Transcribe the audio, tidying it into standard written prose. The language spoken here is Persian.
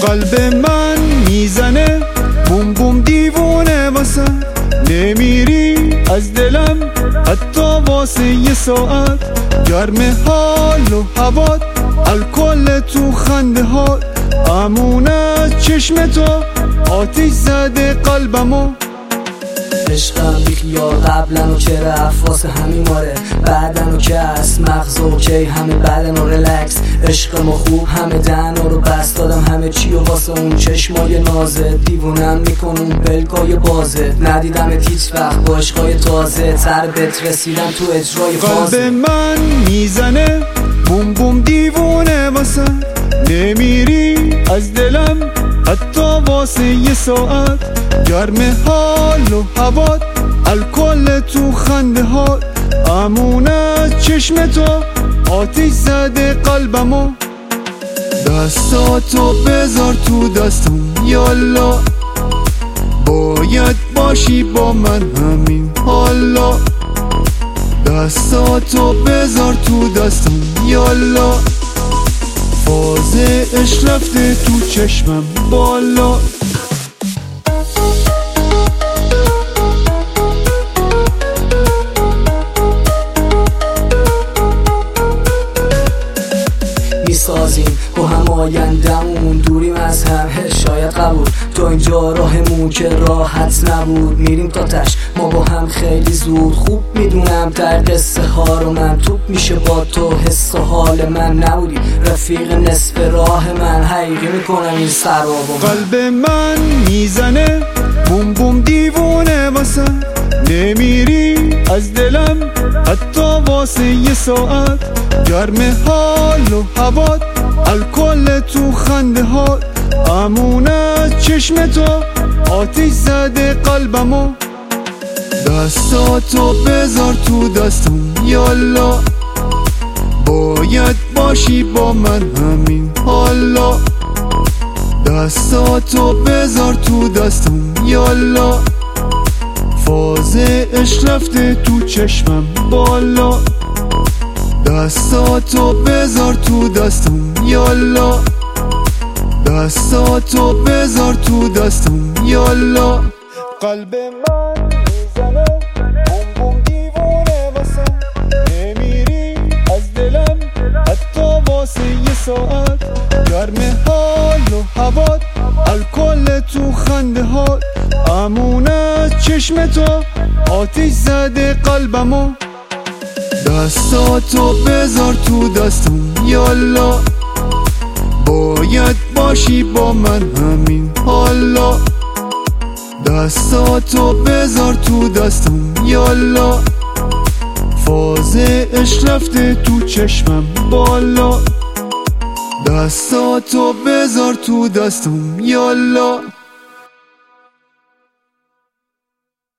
قلب من میزنه بوم بوم دیوونه واسه، نمیری از دلم حتی واسه یه ساعت. گرم حال و هوات، الکل تو خنده هات، امونه چشم تو آتیش زده قلبمو. عشقم بیخیال قبلن و چه رفت واسه همین ماره، بعدن و که از مغز اوکی همه بدن و رلکس. عشق ما خوب همه دهنا رو بست دادم همه چی و واسه اون چشمای نازه، دیوونم میکن اون پلکای بازه. ندیدمت هیچ وقت با عشقای تازه، تر بهت رسیدم تو اجرای فازه. قلب من میزنه بوم بوم دیوونه واسه، نمیری از دلم حتی واسه یه ساعت. گرم حال و هوات، الکل تو خنده هات، امونه چشم تو آتیش زده قلبمو. دستاتو بذار تو دستم یالا، باید باشی با من همین حالا. دستاتو بذار تو دستم یالا، فاز عشق رفته تو چشمم بالا. میسازیم با هم آیندمون، دوریم از هم شاید قبول. تو اینجا راهمون که راحت نبود، میریم تا تش ما با هم خیلی زود. خوب میدونم در قصه ها رو من توپ میشه با تو، حس و حال من نبودی رفیق نصف راه من، حقیقی میکنم این سرابو. قلب من میزنه بوم بوم دیوونه واسه، نمیری از دلم حتی واسه یه ساعت. گرم حال و هوات، الکل تو خنده هات، امونه چشم تو آتیش زده قلبمو. دستاتو بذار تو دستم یالا، باید باشی با من همین حالا. دستاتو بذار تو دستم یالا، فاز عشق رفته تو چشمم بالا. دستاتو بذار تو دستم یالا، دستاتو بذار تو دستم یالا. قلب من میزنه بوم بوم دیوونه واسه، نمیری از دلم حتی واسه یه ساعت. گرم حال و هوات، الکل تو خنده هات، امونه چشم تو آتیش زده قلبمو. دستاتو بذار تو دستم یالا، باید باشی با من همین حالا. دستاتو بذار تو دستم یالا، فاز عشق رفته تو چشمم بالا. دستاتو بذار تو دستم یالا.